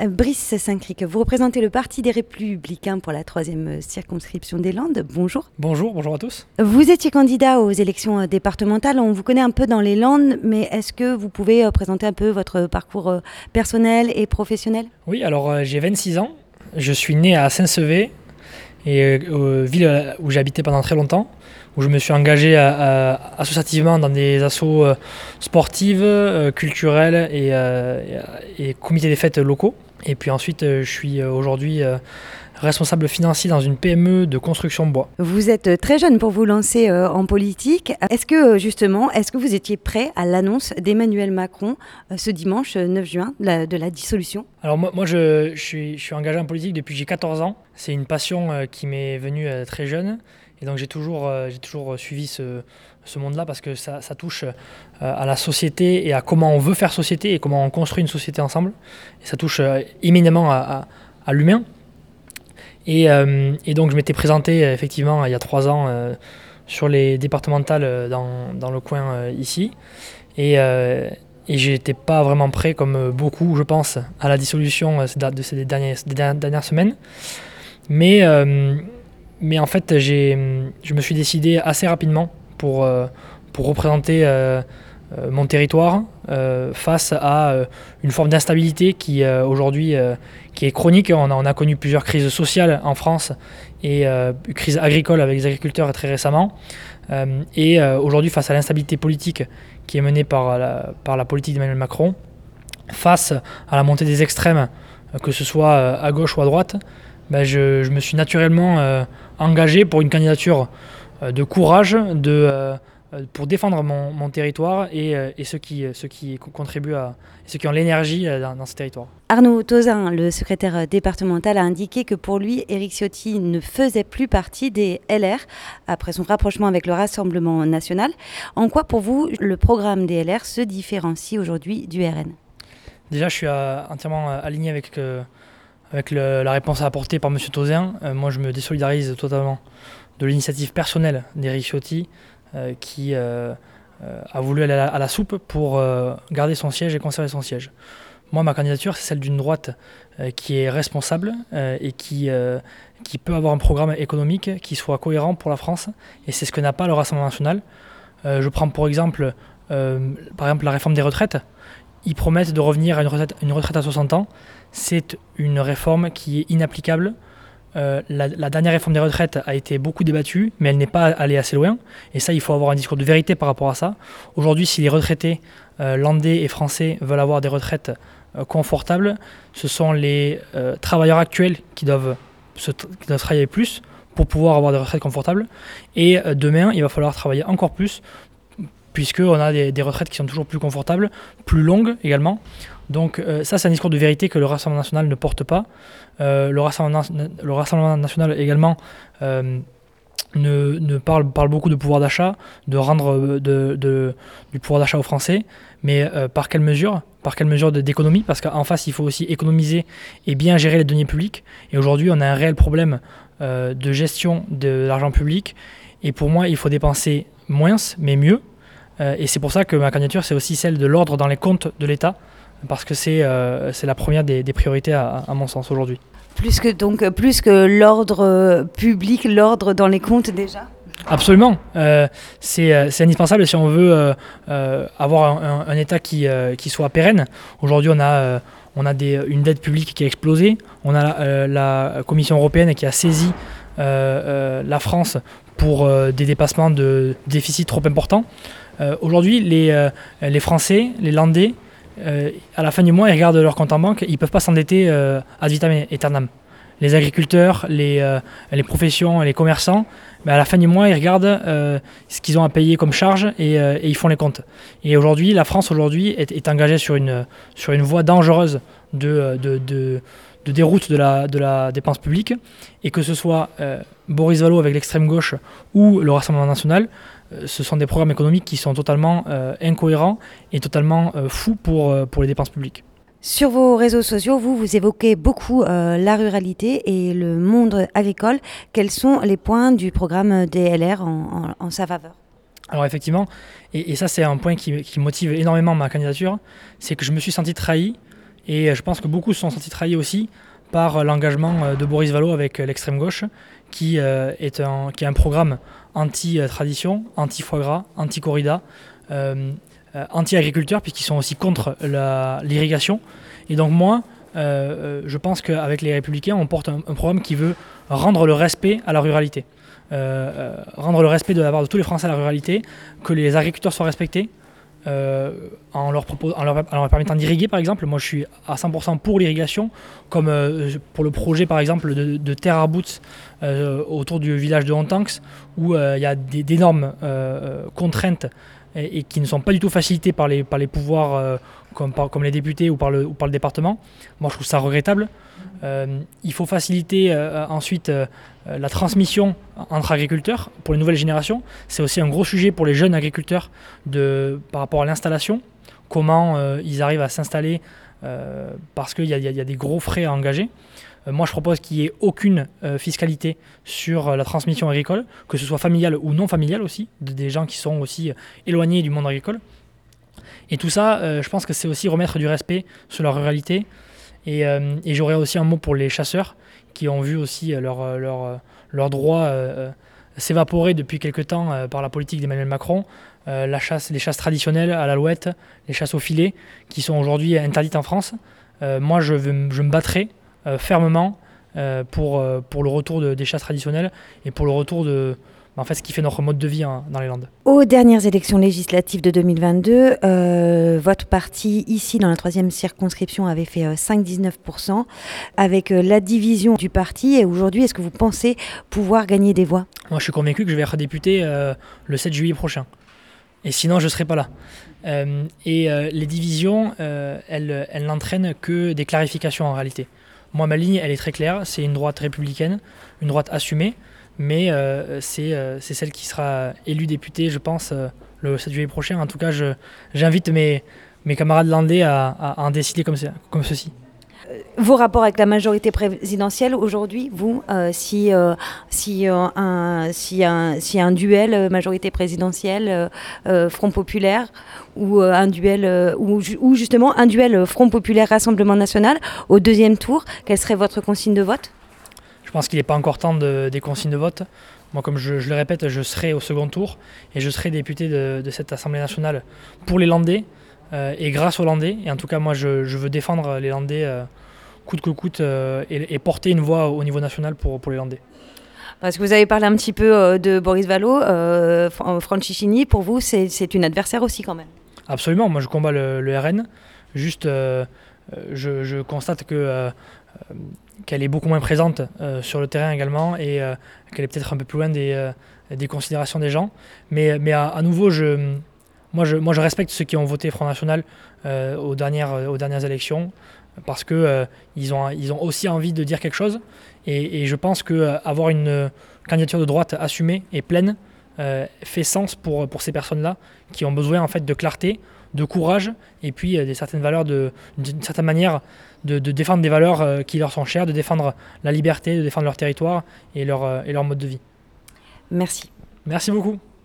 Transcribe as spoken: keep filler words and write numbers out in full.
Brice Saint-Cric, vous représentez le Parti des Républicains pour la troisième circonscription des Landes. Bonjour. Bonjour, bonjour à tous. Vous étiez candidat aux élections départementales. On vous connaît un peu dans les Landes, mais est-ce que vous pouvez présenter un peu votre parcours personnel et professionnel ? Oui, alors euh, j'ai vingt-six ans. Je suis né à Saint-Sevé, et euh, ville où j'ai habité pendant très longtemps, où je me suis engagé à, à, associativement dans des assos euh, sportives, euh, culturelles et, euh, et, et comités des fêtes locaux. Et puis ensuite, euh, je suis aujourd'hui euh, responsable financier dans une P M E de construction bois. Vous êtes très jeune pour vous lancer euh, en politique. Est-ce que justement, est-ce que vous étiez prêt à l'annonce d'Emmanuel Macron euh, ce dimanche neuf juin de la, de la dissolution ? Alors moi, moi je, je, suis, je suis engagé en politique depuis que j'ai quatorze ans. C'est une passion euh, qui m'est venue euh, très jeune. Et donc j'ai toujours, euh, j'ai toujours suivi ce, ce monde-là parce que ça, ça touche euh, à la société et à comment on veut faire société et comment on construit une société ensemble. Et ça touche euh, éminemment à, à, à l'humain. Et, euh, et donc je m'étais présenté euh, effectivement il y a trois ans euh, sur les départementales euh, dans, dans le coin euh, ici. Et, euh, et j'étais pas vraiment prêt, comme beaucoup je pense, à la dissolution euh, de ces dernières, des dernières semaines. Mais... Euh, Mais en fait, j'ai, je me suis décidé assez rapidement pour, euh, pour représenter euh, euh, mon territoire euh, face à euh, une forme d'instabilité qui euh, aujourd'hui euh, qui est chronique. On a, on a connu plusieurs crises sociales en France et euh, une crise agricole avec les agriculteurs très récemment. Euh, et euh, aujourd'hui, face à l'instabilité politique qui est menée par la, par la politique d'Emmanuel Macron, face à la montée des extrêmes, que ce soit à gauche ou à droite, ben je, je me suis naturellement euh, engagé pour une candidature euh, de courage, de, euh, pour défendre mon, mon territoire et, euh, et ceux, qui, ceux qui contribuent à, ceux qui ont l'énergie dans, dans ce territoire. Arnaud Tauzin, le secrétaire départemental, a indiqué que pour lui, Éric Ciotti ne faisait plus partie des L R après son rapprochement avec le Rassemblement national. En quoi, pour vous, le programme des L R se différencie aujourd'hui du R N ? Déjà, je suis euh, entièrement aligné avec... Euh, Avec le, la réponse apportée par M. Tauzin, euh, moi je me désolidarise totalement de l'initiative personnelle d'Éric Ciotti euh, qui euh, euh, a voulu aller à la, à la soupe pour euh, garder son siège et conserver son siège. Moi, ma candidature, c'est celle d'une droite euh, qui est responsable euh, et qui, euh, qui peut avoir un programme économique qui soit cohérent pour la France, et c'est ce que n'a pas le Rassemblement national. Euh, je prends pour exemple, euh, par exemple la réforme des retraites. Ils promettent de revenir à une retraite, une retraite à soixante ans. C'est une réforme qui est inapplicable. Euh, la, la dernière réforme des retraites a été beaucoup débattue, mais elle n'est pas allée assez loin. Et ça, il faut avoir un discours de vérité par rapport à ça. Aujourd'hui, si les retraités euh, landais et français veulent avoir des retraites euh, confortables, ce sont les euh, travailleurs actuels qui doivent, se, qui doivent travailler plus pour pouvoir avoir des retraites confortables. Et euh, demain, il va falloir travailler encore plus, puisqu'on a des, des retraites qui sont toujours plus confortables, plus longues également. Donc euh, ça, c'est un discours de vérité que le Rassemblement national ne porte pas. Euh, le, Rassemblement, le Rassemblement national également euh, ne, ne parle, parle beaucoup de pouvoir d'achat, de rendre de, de, du pouvoir d'achat aux Français, mais euh, par quelle mesure ? Par quelle mesure d'économie ? Parce qu'en face, il faut aussi économiser et bien gérer les deniers publics. Et aujourd'hui, on a un réel problème euh, de gestion de l'argent public. Et pour moi, il faut dépenser moins, mais mieux. Euh, et c'est pour ça que ma candidature, c'est aussi celle de l'ordre dans les comptes de l'État, parce que c'est, euh, c'est la première des, des priorités à, à mon sens aujourd'hui. Plus que, donc, plus que l'ordre public, l'ordre dans les comptes déjà ? Absolument. Euh, c'est, c'est indispensable si on veut euh, euh, avoir un, un État qui, euh, qui soit pérenne. Aujourd'hui, on a, euh, on a des, une dette publique qui a explosé. On a la, euh, la Commission européenne qui a saisi euh, euh, la France pour euh, des dépassements de déficits trop importants. Euh, aujourd'hui, les, euh, les Français, les Landais, euh, à la fin du mois, ils regardent leur compte en banque, ils ne peuvent pas s'endetter euh, ad vitam aeternam. Les agriculteurs, les, euh, les professions, les commerçants, mais à la fin du mois, ils regardent euh, ce qu'ils ont à payer comme charge et, euh, et ils font les comptes. Et aujourd'hui, la France aujourd'hui est, est engagée sur une, sur une voie dangereuse de, de, de, de déroute de la, de la dépense publique, et que ce soit euh, Boris Vallaud avec l'extrême gauche ou le Rassemblement national, ce sont des programmes économiques qui sont totalement euh, incohérents et totalement euh, fous pour, euh, pour les dépenses publiques. Sur vos réseaux sociaux, vous, vous évoquez beaucoup euh, la ruralité et le monde agricole. Quels sont les points du programme des L R en, en, en sa faveur ? Alors effectivement, et, et ça c'est un point qui, qui motive énormément ma candidature, c'est que je me suis senti trahi Et je pense que beaucoup se sont sentis trahis aussi par l'engagement de Boris Vallaud avec l'extrême gauche, qui, euh, est un, qui a un programme anti-tradition, anti-foie gras, anti-corrida, euh, euh, anti-agriculteur, puisqu'ils sont aussi contre la, l'irrigation. Et donc moi, euh, je pense qu'avec les Républicains, on porte un, un programme qui veut rendre le respect à la ruralité. Euh, euh, rendre le respect de la part de tous les Français à la ruralité, que les agriculteurs soient respectés, Euh, en, leur propos, en, leur, en leur permettant d'irriguer par exemple. Moi je suis à cent pour cent pour l'irrigation, comme euh, pour le projet par exemple de, de terre à boots euh, autour du village de Hontanx, où il euh, y a des, d'énormes euh, contraintes et, et qui ne sont pas du tout facilitées par les, par les pouvoirs euh, comme, par, comme les députés ou par, le, ou par le département. Moi je trouve ça regrettable. Euh, il faut faciliter euh, ensuite euh, la transmission entre agriculteurs pour les nouvelles générations. C'est aussi un gros sujet pour les jeunes agriculteurs de, par rapport à l'installation, comment euh, ils arrivent à s'installer euh, parce qu'il y, y a des gros frais à engager. Euh, moi je propose qu'il n'y ait aucune euh, fiscalité sur la transmission agricole, que ce soit familiale ou non familiale aussi, de, des gens qui sont aussi éloignés du monde agricole. Et tout ça, euh, je pense que c'est aussi remettre du respect sur la ruralité. Et, euh, et j'aurais aussi un mot pour les chasseurs qui ont vu aussi leurs leur, leur droits euh, s'évaporer depuis quelque temps euh, par la politique d'Emmanuel Macron. Euh, la chasse, les chasses traditionnelles à l'alouette, les chasses au filet, qui sont aujourd'hui interdites en France. Euh, moi, je, veux, je me battrai euh, fermement euh, pour, euh, pour le retour de, des chasses traditionnelles et pour le retour de... En fait, ce qui fait notre mode de vie hein, dans les Landes. Aux dernières élections législatives de deux mille vingt-deux, euh, votre parti, ici dans la troisième circonscription, avait fait euh, cinq virgule dix-neuf pour cent. Avec euh, la division du parti, et aujourd'hui, est-ce que vous pensez pouvoir gagner des voix ? Moi, je suis convaincu que je vais être député euh, le sept juillet prochain. Et sinon, je ne serai pas là. Euh, et euh, les divisions, euh, elles, elles n'entraînent que des clarifications en réalité. Moi, ma ligne, elle est très claire. C'est une droite républicaine, une droite assumée. Mais euh, c'est, euh, c'est celle qui sera élue députée, je pense, euh, le sept juillet prochain. En tout cas, je, j'invite mes, mes camarades landais à, à, à en décider comme, comme ceci. Vos rapports avec la majorité présidentielle aujourd'hui, vous, euh, si, euh, si, euh, un, si, un, si un duel majorité présidentielle, euh, euh, Front populaire, ou euh, un duel, euh, ou, ou justement un duel Front populaire Rassemblement national au deuxième tour, quelle serait votre consigne de vote ? Je pense qu'il n'est pas encore temps de, des consignes de vote. Moi, comme je, je le répète, je serai au second tour et je serai député de, de cette Assemblée nationale pour les Landais euh, et grâce aux Landais. Et en tout cas, moi, je, je veux défendre les Landais euh, coûte que coûte euh, et, et porter une voix au niveau national pour, pour les Landais. Parce que vous avez parlé un petit peu euh, de Boris Vallaud, euh, Franceschini, pour vous, c'est, c'est une adversaire aussi quand même. Absolument, moi je combats le, le R N. Juste, euh, je, je constate que... Euh, qu'elle est beaucoup moins présente euh, sur le terrain également et euh, qu'elle est peut-être un peu plus loin des, euh, des considérations des gens. Mais, mais à, à nouveau, je, moi, je, moi je respecte ceux qui ont voté Front National euh, aux, dernières, aux dernières élections parce qu'ils euh, ont, ils ont aussi envie de dire quelque chose. Et, et je pense qu'avoir une candidature de droite assumée et pleine euh, fait sens pour, pour ces personnes-là qui ont besoin en fait, de clarté, de courage et puis euh, des certaines valeurs, de, d'une certaine manière, de, de défendre des valeurs euh, qui leur sont chères, de défendre la liberté, de défendre leur territoire et leur, euh, et leur mode de vie. Merci. Merci beaucoup.